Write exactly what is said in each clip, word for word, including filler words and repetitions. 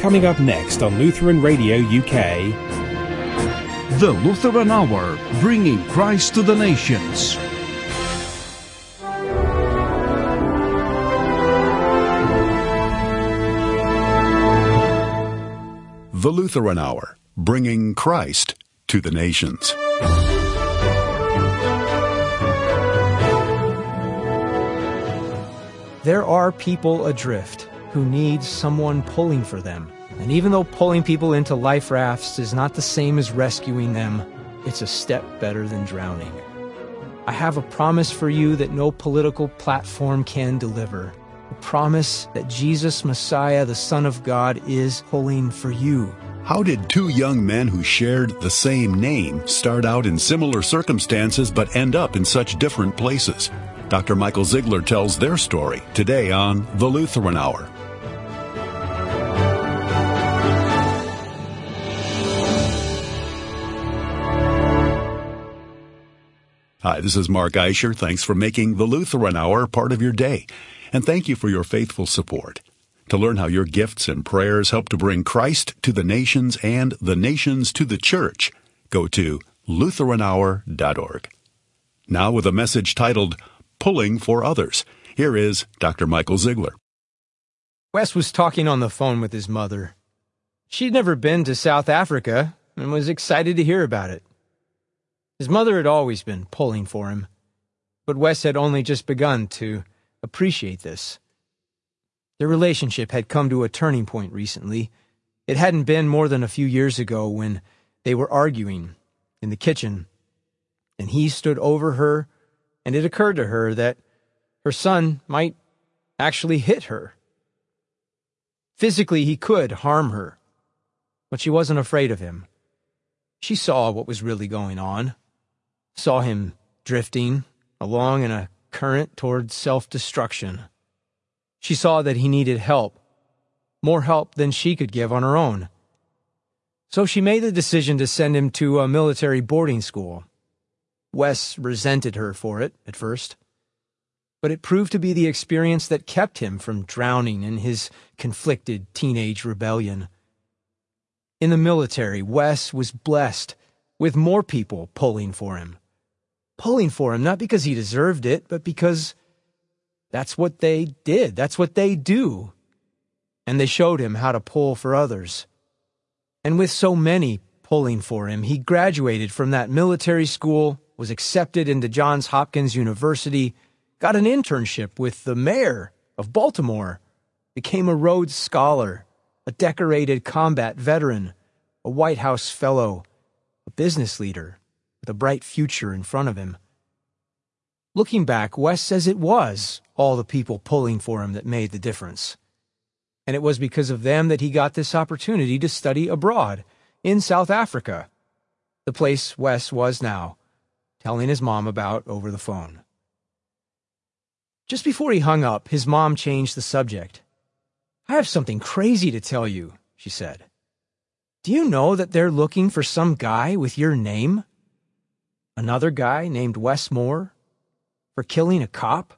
Coming up next on Lutheran Radio U K. The Lutheran Hour, bringing Christ to the nations. The Lutheran Hour, bringing Christ to the nations. There are people adrift who need someone pulling for them. And even though pulling people into life rafts is not the same as rescuing them, it's a step better than drowning. I have a promise for you that no political platform can deliver. A promise that Jesus Messiah, the Son of God, is pulling for you. How did two young men who shared the same name start out in similar circumstances but end up in such different places? Doctor Michael Ziegler tells their story today on The Lutheran Hour. Hi, this is Mark Eicher. Thanks for making the Lutheran Hour part of your day. And thank you for your faithful support. To learn how your gifts and prayers help to bring Christ to the nations and the nations to the church, go to lutheran hour dot org. Now with a message titled, Pulling for Others, here is Doctor Michael Ziegler. Wes was talking on the phone with his mother. She'd never been to South Africa and was excited to hear about it. His mother had always been pulling for him, but Wes had only just begun to appreciate this. Their relationship had come to a turning point recently. It hadn't been more than a few years ago when they were arguing in the kitchen, and he stood over her, and it occurred to her that her son might actually hit her. Physically, he could harm her, but she wasn't afraid of him. She saw what was really going on, saw him drifting along in a current towards self-destruction. She saw that he needed help, more help than she could give on her own. So she made the decision to send him to a military boarding school. Wes resented her for it at first, but it proved to be the experience that kept him from drowning in his conflicted teenage rebellion. In the military, Wes was blessed with more people pulling for him. Pulling for him, not because he deserved it, but because that's what they did. That's what they do. And they showed him how to pull for others. And with so many pulling for him, he graduated from that military school, was accepted into Johns Hopkins University, got an internship with the mayor of Baltimore, became a Rhodes Scholar, a decorated combat veteran, a White House fellow, a business leader with a bright future in front of him. Looking back, Wes says it was all the people pulling for him that made the difference. And it was because of them that he got this opportunity to study abroad in South Africa, the place Wes was now, telling his mom about over the phone. Just before he hung up, his mom changed the subject. "I have something crazy to tell you," she said. "Do you know that they're looking for some guy with your name? Another guy named Wes Moore? For killing a cop?"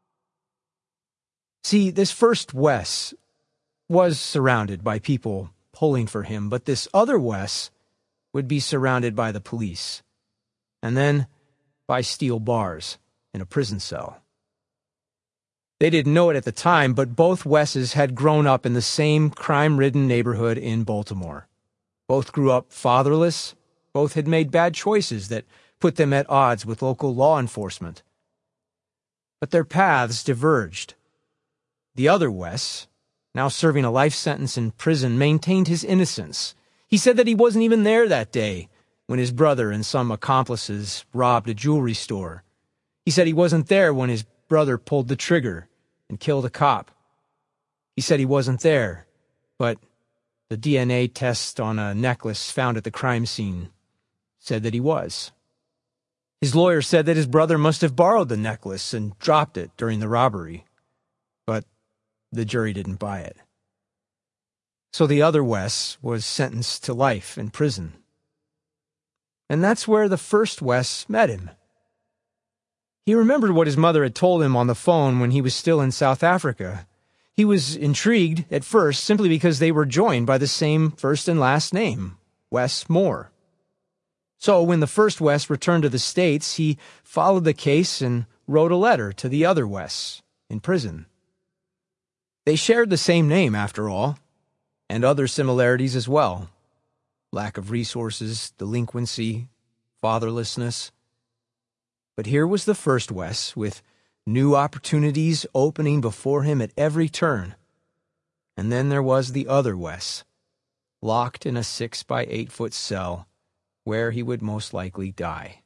See, this first Wes was surrounded by people pulling for him, but this other Wes would be surrounded by the police, and then by steel bars in a prison cell. They didn't know it at the time, but both Wesses had grown up in the same crime-ridden neighborhood in Baltimore. Both grew up fatherless. Both had made bad choices that put them at odds with local law enforcement. But their paths diverged. The other Wes, now serving a life sentence in prison, maintained his innocence. He said that he wasn't even there that day when his brother and some accomplices robbed a jewelry store. He said he wasn't there when his brother pulled the trigger and killed a cop. He said he wasn't there, but the D N A test on a necklace found at the crime scene said that he was. His lawyer said that his brother must have borrowed the necklace and dropped it during the robbery, but the jury didn't buy it. So the other Wes was sentenced to life in prison. And that's where the first Wes met him. He remembered what his mother had told him on the phone when he was still in South Africa. He was intrigued at first simply because they were joined by the same first and last name, Wes Moore. So when the first Wes returned to the States, he followed the case and wrote a letter to the other Wes in prison. They shared the same name, after all, and other similarities as well. Lack of resources, delinquency, fatherlessness. But here was the first Wes, with new opportunities opening before him at every turn. And then there was the other Wes, locked in a six by eight foot cell, where he would most likely die.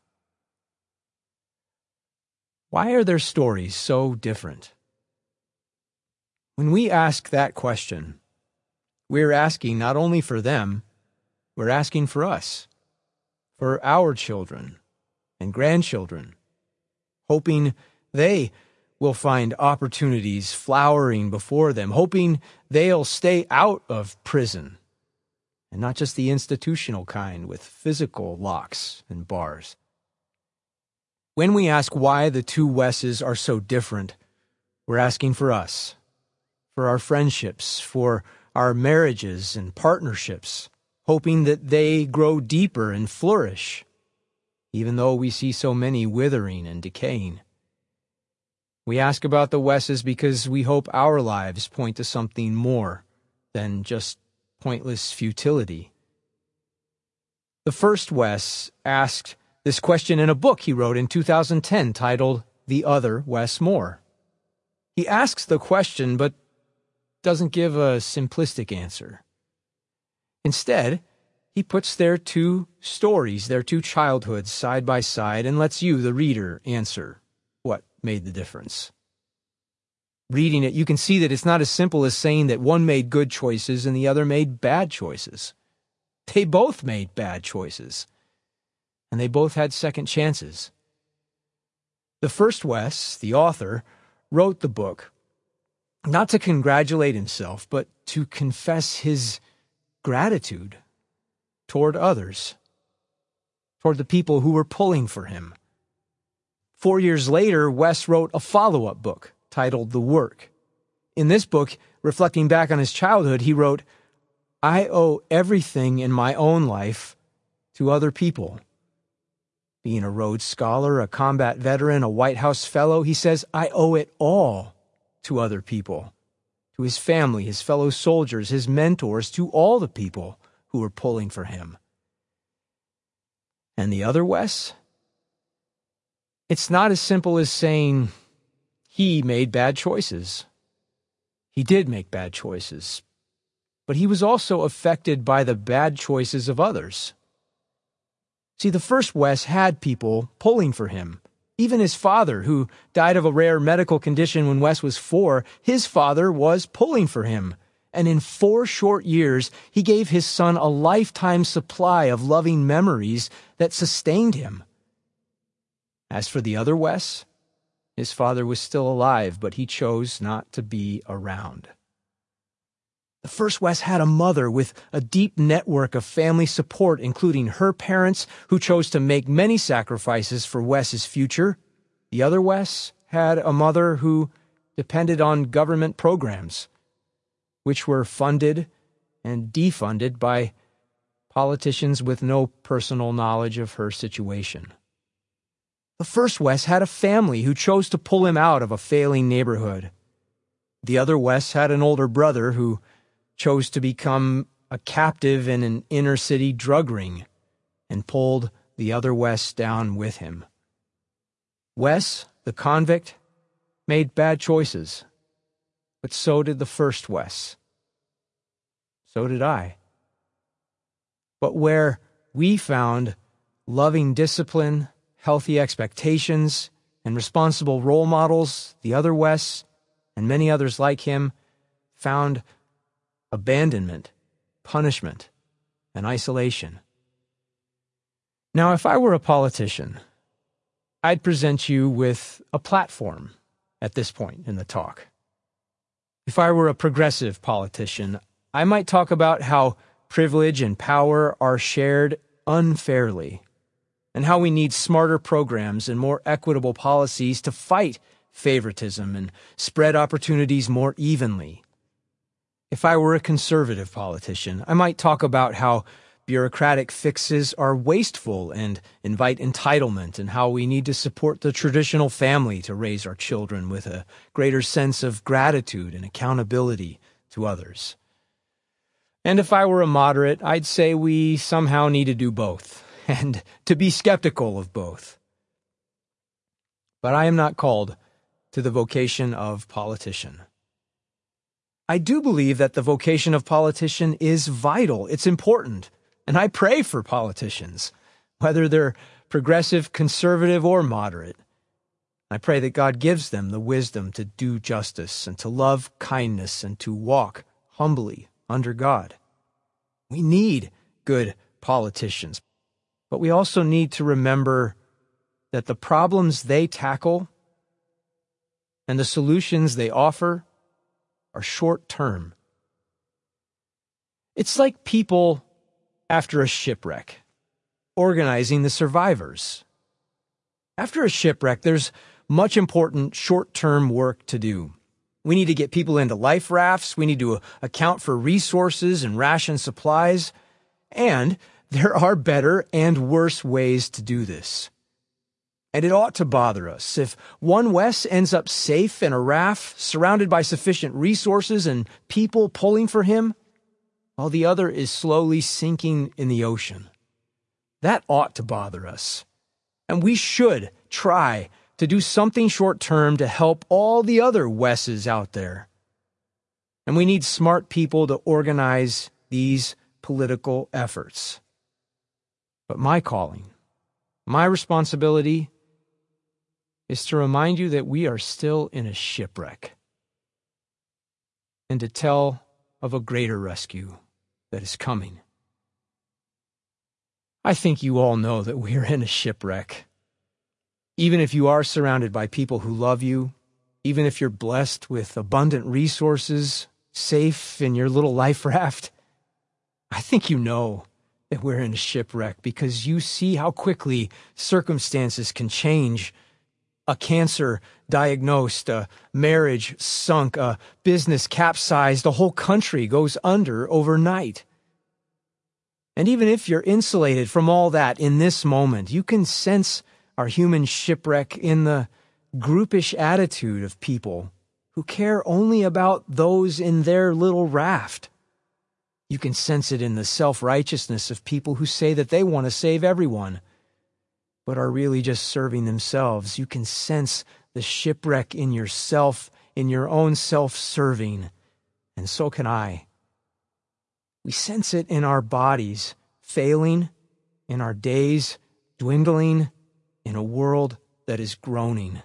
Why are their stories so different? When we ask that question, we're asking not only for them, we're asking for us, for our children and grandchildren, hoping they will find opportunities flowering before them, hoping they'll stay out of prison, and not just the institutional kind with physical locks and bars. When we ask why the two Wes's are so different, we're asking for us, for our friendships, for our marriages and partnerships, hoping that they grow deeper and flourish, even though we see so many withering and decaying. We ask about the Wes's because we hope our lives point to something more than just pointless futility. The first Wes asked this question in a book he wrote in two thousand ten titled The Other Wes Moore. He asks the question but doesn't give a simplistic answer. Instead, he puts their two stories, their two childhoods side by side and lets you, the reader, answer what made the difference. Reading it, you can see that it's not as simple as saying that one made good choices and the other made bad choices. They both made bad choices, and they both had second chances. The first Wes, the author, wrote the book not to congratulate himself, but to confess his gratitude toward others, toward the people who were pulling for him. Four years later, Wes wrote a follow-up book titled The Work. In this book, reflecting back on his childhood, he wrote, "I owe everything in my own life to other people." Being a Rhodes Scholar, a combat veteran, a White House fellow, he says, "I owe it all to other people, to his family, his fellow soldiers, his mentors, to all the people who were pulling for him." And the other Wes? It's not as simple as saying he made bad choices. He did make bad choices, but he was also affected by the bad choices of others. See, the first Wes had people pulling for him. Even his father, who died of a rare medical condition when Wes was four, his father was pulling for him. And in four short years, he gave his son a lifetime supply of loving memories that sustained him. As for the other Wes, his father was still alive, but he chose not to be around. The first Wes had a mother with a deep network of family support, including her parents, who chose to make many sacrifices for Wes's future. The other Wes had a mother who depended on government programs, which were funded and defunded by politicians with no personal knowledge of her situation. The first Wes had a family who chose to pull him out of a failing neighborhood. The other Wes had an older brother who chose to become a captive in an inner-city drug ring and pulled the other Wes down with him. Wes, the convict, made bad choices, but so did the first Wes. So did I. But where we found loving discipline, healthy expectations, and responsible role models, the other Wes, and many others like him, found abandonment, punishment, and isolation. Now, if I were a politician, I'd present you with a platform at this point in the talk. If I were a progressive politician, I might talk about how privilege and power are shared unfairly, and how we need smarter programs and more equitable policies to fight favoritism and spread opportunities more evenly. If I were a conservative politician, I might talk about how bureaucratic fixes are wasteful and invite entitlement, and how we need to support the traditional family to raise our children with a greater sense of gratitude and accountability to others. And if I were a moderate, I'd say we somehow need to do both, and to be skeptical of both. But I am not called to the vocation of politician. I do believe that the vocation of politician is vital. It's important. And I pray for politicians, whether they're progressive, conservative, or moderate. I pray that God gives them the wisdom to do justice and to love kindness and to walk humbly under God. We need good politicians, but we also need to remember that the problems they tackle and the solutions they offer are short-term. It's like people after a shipwreck, organizing the survivors. After a shipwreck, there's much important short-term work to do. We need to get people into life rafts, we need to account for resources and ration supplies, and there are better and worse ways to do this. And it ought to bother us if one Wes ends up safe in a raft, surrounded by sufficient resources and people pulling for him, while the other is slowly sinking in the ocean. That ought to bother us. And we should try to do something short-term to help all the other Wes's out there. And we need smart people to organize these political efforts. But my calling, my responsibility, is to remind you that we are still in a shipwreck, and to tell of a greater rescue that is coming. I think you all know that we are in a shipwreck. Even if you are surrounded by people who love you, even if you're blessed with abundant resources, safe in your little life raft, I think you know that we're in a shipwreck because you see how quickly circumstances can change. A cancer diagnosed, a marriage sunk, a business capsized, a whole country goes under overnight. And even if you're insulated from all that in this moment, you can sense our human shipwreck in the groupish attitude of people who care only about those in their little raft. You can sense it in the self-righteousness of people who say that they want to save everyone, but are really just serving themselves. You can sense the shipwreck in yourself, in your own self-serving, and so can I. We sense it in our bodies, failing, in our days, dwindling, in a world that is groaning.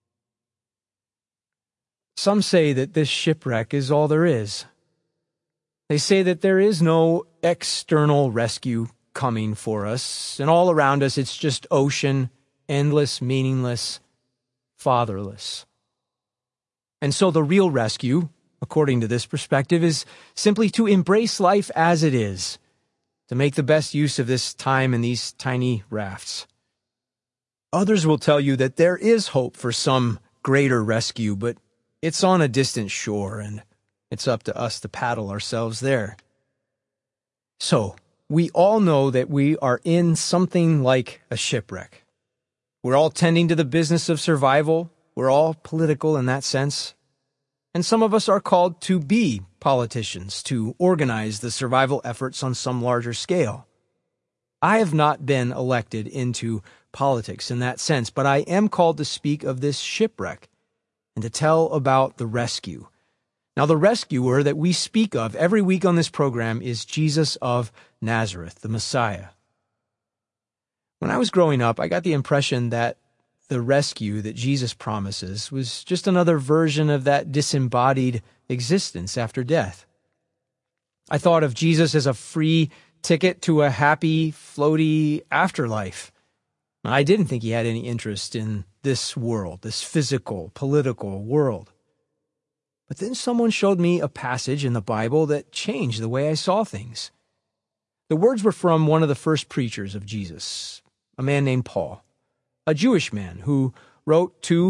Some say that this shipwreck is all there is. They say that there is no external rescue coming for us, and all around us it's just ocean, endless, meaningless, fatherless. And so the real rescue, according to this perspective, is simply to embrace life as it is, to make the best use of this time in these tiny rafts. Others will tell you that there is hope for some greater rescue, but it's on a distant shore, and it's up to us to paddle ourselves there. So, we all know that we are in something like a shipwreck. We're all tending to the business of survival. We're all political in that sense. And some of us are called to be politicians, to organize the survival efforts on some larger scale. I have not been elected into politics in that sense, but I am called to speak of this shipwreck and to tell about the rescue. Now, the rescuer that we speak of every week on this program is Jesus of Nazareth, the Messiah. When I was growing up, I got the impression that the rescue that Jesus promises was just another version of that disembodied existence after death. I thought of Jesus as a free ticket to a happy, floaty afterlife. I didn't think he had any interest in this world, this physical, political world. But then someone showed me a passage in the Bible that changed the way I saw things. The words were from one of the first preachers of Jesus, a man named Paul, a Jewish man who wrote to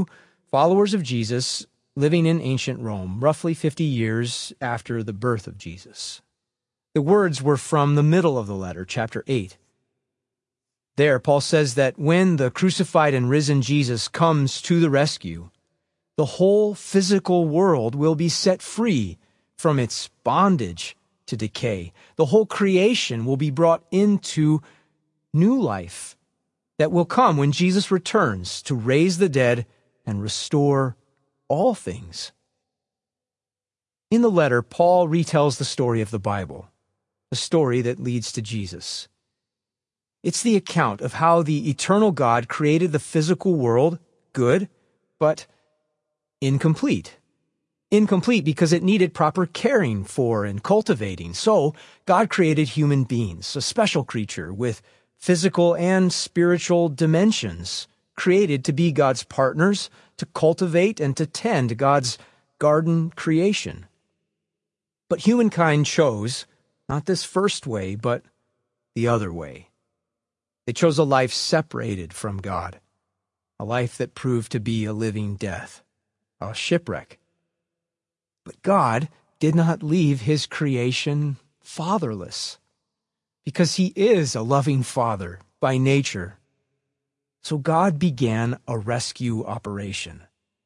followers of Jesus living in ancient Rome, roughly fifty years after the birth of Jesus. The words were from the middle of the letter, chapter eight. There, Paul says that when the crucified and risen Jesus comes to the rescue, the whole physical world will be set free from its bondage to decay. The whole creation will be brought into new life that will come when Jesus returns to raise the dead and restore all things. In the letter, Paul retells the story of the Bible, the story that leads to Jesus. It's the account of how the eternal God created the physical world good, but incomplete. Incomplete because it needed proper caring for and cultivating. So God created human beings, a special creature with physical and spiritual dimensions, created to be God's partners, to cultivate and to tend God's garden creation. But humankind chose not this first way, but the other way. They chose a life separated from God, a life that proved to be a living death, a shipwreck. But God did not leave his creation fatherless, because he is a loving father by nature. So God began a rescue operation,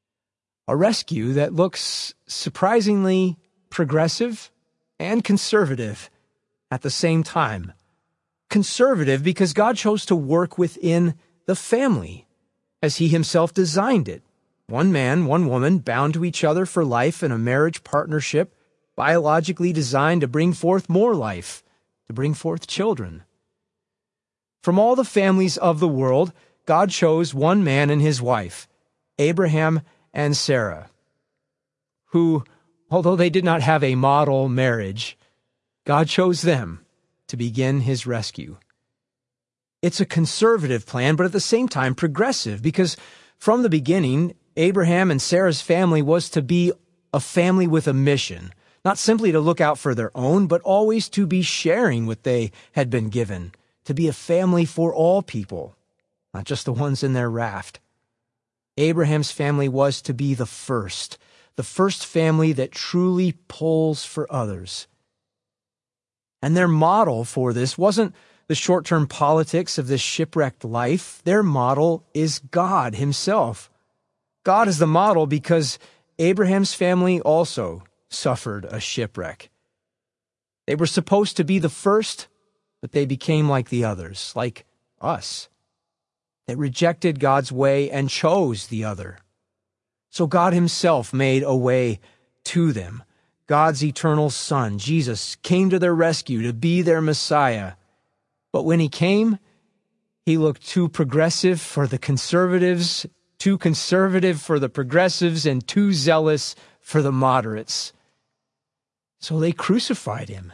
a rescue that looks surprisingly progressive and conservative at the same time. Conservative because God chose to work within the family as he himself designed it. One man, one woman, bound to each other for life in a marriage partnership, biologically designed to bring forth more life, to bring forth children. From all the families of the world, God chose one man and his wife, Abraham and Sarah, who, although they did not have a model marriage, God chose them to begin his rescue. It's a conservative plan, but at the same time progressive, because from the beginning, Abraham and Sarah's family was to be a family with a mission, not simply to look out for their own, but always to be sharing what they had been given, to be a family for all people, not just the ones in their raft. Abraham's family was to be the first, the first family that truly pulls for others. And their model for this wasn't the short-term politics of this shipwrecked life. Their model is God himself. God is the model because Abraham's family also suffered a shipwreck. They were supposed to be the first, but they became like the others, like us. They rejected God's way and chose the other. So God himself made a way to them. God's eternal Son, Jesus, came to their rescue to be their Messiah. But when he came, he looked too progressive for the conservatives, too conservative for the progressives, and too zealous for the moderates. So they crucified him.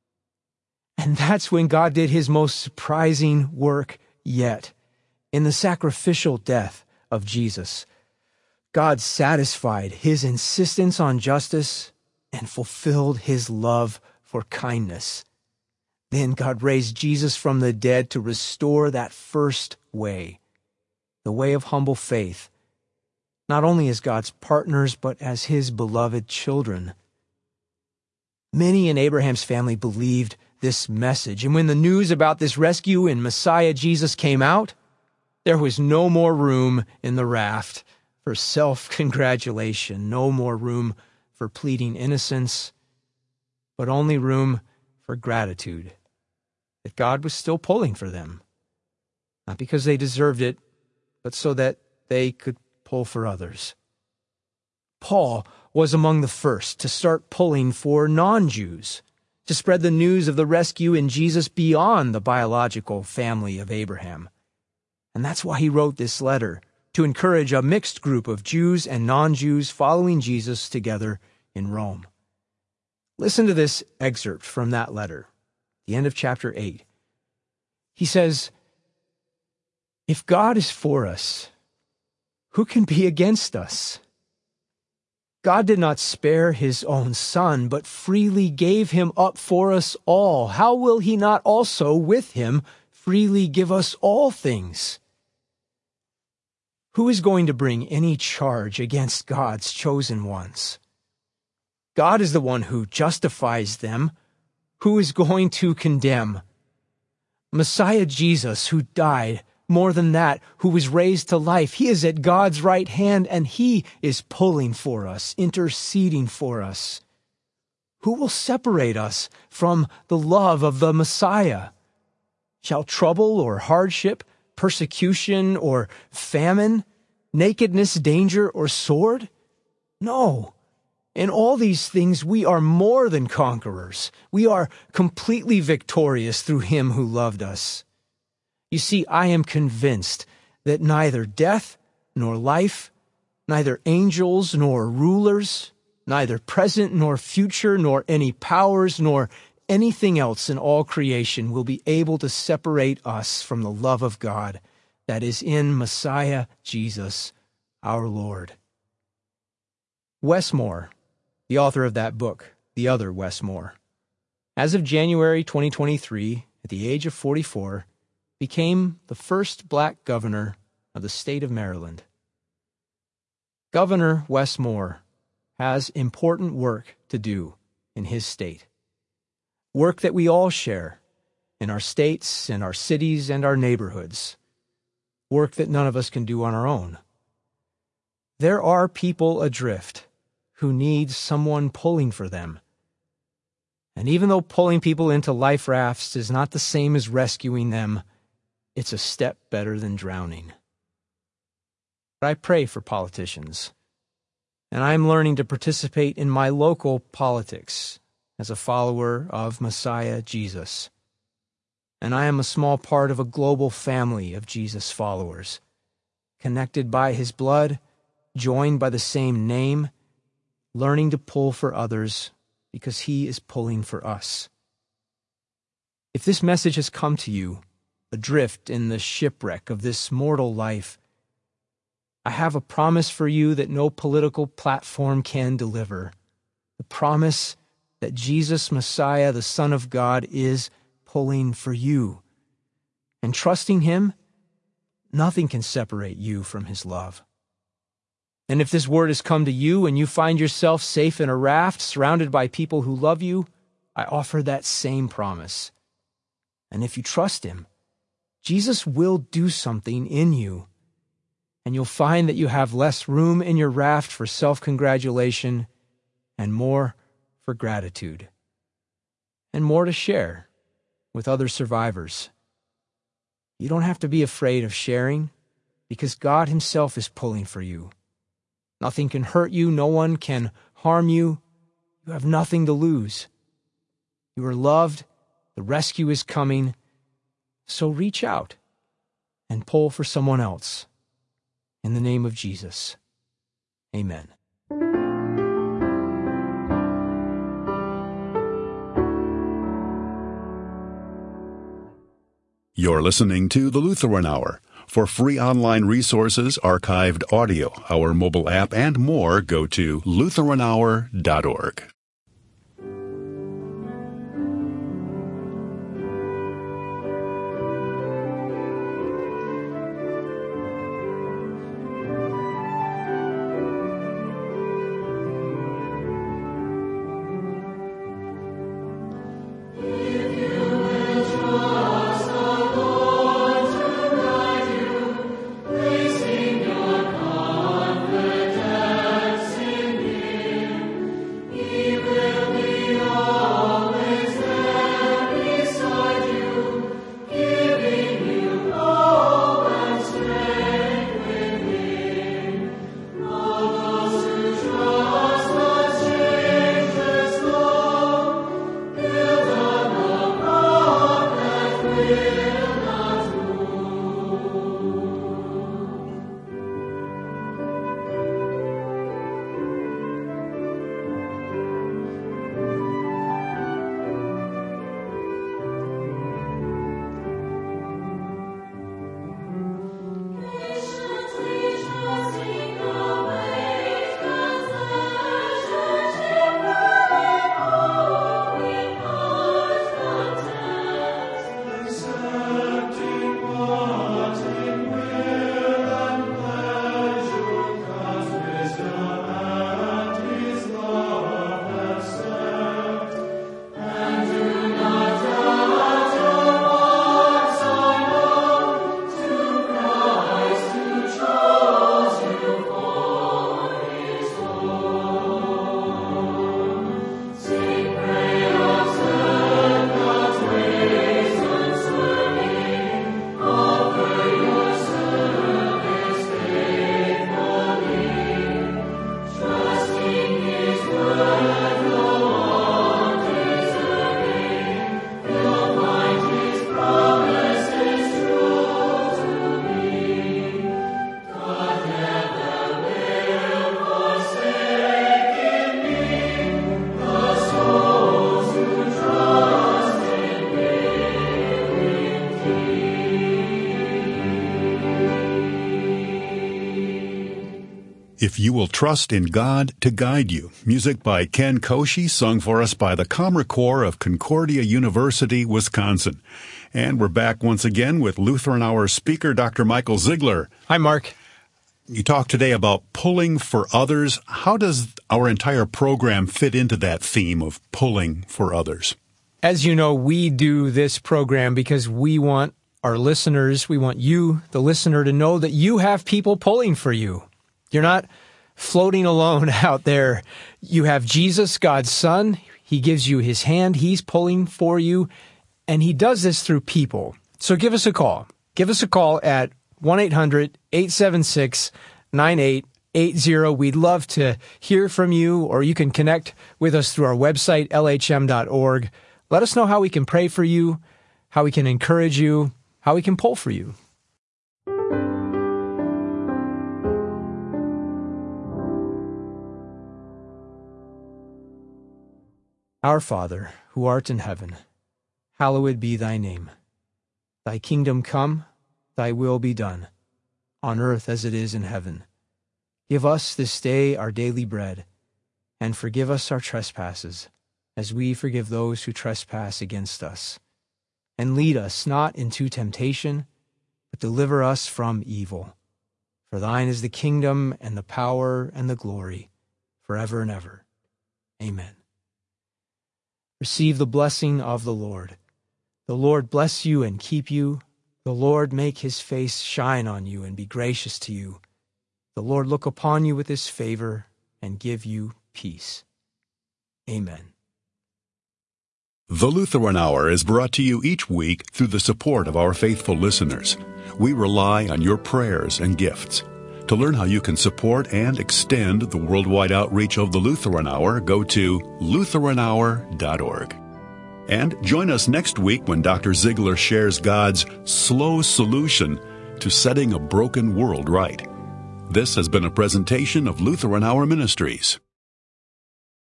And that's when God did his most surprising work yet. In the sacrificial death of Jesus, God satisfied his insistence on justice and fulfilled his love for kindness. Then God raised Jesus from the dead to restore that first way, the way of humble faith, not only as God's partners, but as his beloved children. Many in Abraham's family believed this message, and when the news about this rescue in Messiah Jesus came out, there was no more room in the raft for self-congratulation, no more room for pleading innocence, but only room for gratitude that God was still pulling for them, not because they deserved it, but so that they could pull for others. Paul was among the first to start pulling for non-Jews, to spread the news of the rescue in Jesus beyond the biological family of Abraham. And that's why he wrote this letter, to encourage a mixed group of Jews and non-Jews following Jesus together in Rome. Listen to this excerpt from that letter, the end of chapter eight. He says, "If God is for us, who can be against us? God did not spare his own Son, but freely gave him up for us all. How will he not also with him freely give us all things? Who is going to bring any charge against God's chosen ones? God is the one who justifies them. Who is going to condemn? Messiah Jesus, who died, more than that, who was raised to life, he is at God's right hand, and he is pulling for us, interceding for us. Who will separate us from the love of the Messiah? Shall trouble or hardship, persecution or famine, nakedness, danger, or sword? No. In all these things we are more than conquerors. We are completely victorious through him who loved us. You see, I am convinced that neither death nor life, neither angels nor rulers, neither present nor future, nor any powers, nor anything else in all creation will be able to separate us from the love of God that is in Messiah Jesus, our Lord. Wes Moore, the author of that book, The Other Wes Moore, as of January twenty twenty-three, at the age of forty-four, became the first black governor of the state of Maryland. Governor Wes Moore has important work to do in his state. Work that we all share in our states, in our cities, and our neighborhoods. Work that none of us can do on our own. There are people adrift who need someone pulling for them. And even though pulling people into life rafts is not the same as rescuing them, it's a step better than drowning. But I pray for politicians, and I'm learning to participate in my local politics as a follower of Messiah Jesus. And I am a small part of a global family of Jesus followers, connected by his blood, joined by the same name, learning to pull for others because he is pulling for us. If this message has come to you, adrift in the shipwreck of this mortal life, I have a promise for you that no political platform can deliver. The promise that Jesus Messiah, the Son of God, is pulling for you. And trusting him, nothing can separate you from his love. And if this word has come to you and you find yourself safe in a raft, surrounded by people who love you, I offer that same promise. And if you trust him, Jesus will do something in you, and you'll find that you have less room in your raft for self-congratulation and more for gratitude, and more to share with other survivors. You don't have to be afraid of sharing, because God himself is pulling for you. Nothing can hurt you. No one can harm you. You have nothing to lose. You are loved. The rescue is coming. So reach out and pull for someone else. In the name of Jesus. Amen. You're listening to the Lutheran Hour. For free online resources, archived audio, our mobile app, and more, go to lutheran hour dot org. He If You Will Trust in God to Guide You. Music by Ken Koshi, sung for us by the Commer Corps of Concordia University, Wisconsin. And we're back once again with Lutheran Hour speaker, Doctor Michael Ziegler. Hi, Mark. You talked today about pulling for others. How does our entire program fit into that theme of pulling for others? As you know, we do this program because we want our listeners, we want you, the listener, to know that you have people pulling for you. You're not floating alone out there. You have Jesus, God's Son. He gives you his hand. He's pulling for you. And he does this through people. So give us a call. Give us a call at one eight hundred eight seven six nine eight eight zero. We'd love to hear from you, or you can connect with us through our website, L H M dot org. Let us know how we can pray for you, how we can encourage you, how we can pull for you. Our Father, who art in heaven, hallowed be thy name. Thy kingdom come, thy will be done, on earth as it is in heaven. Give us this day our daily bread, and forgive us our trespasses, as we forgive those who trespass against us. And lead us not into temptation, but deliver us from evil. For thine is the kingdom, and the power, and the glory, forever and ever. Amen. Receive the blessing of the Lord. The Lord bless you and keep you. The Lord make his face shine on you and be gracious to you. The Lord look upon you with his favor and give you peace. Amen. The Lutheran Hour is brought to you each week through the support of our faithful listeners. We rely on your prayers and gifts. To learn how you can support and extend the worldwide outreach of the Lutheran Hour, go to Lutheran Hour dot org. And join us next week when Doctor Ziegler shares God's slow solution to setting a broken world right. This has been a presentation of Lutheran Hour Ministries.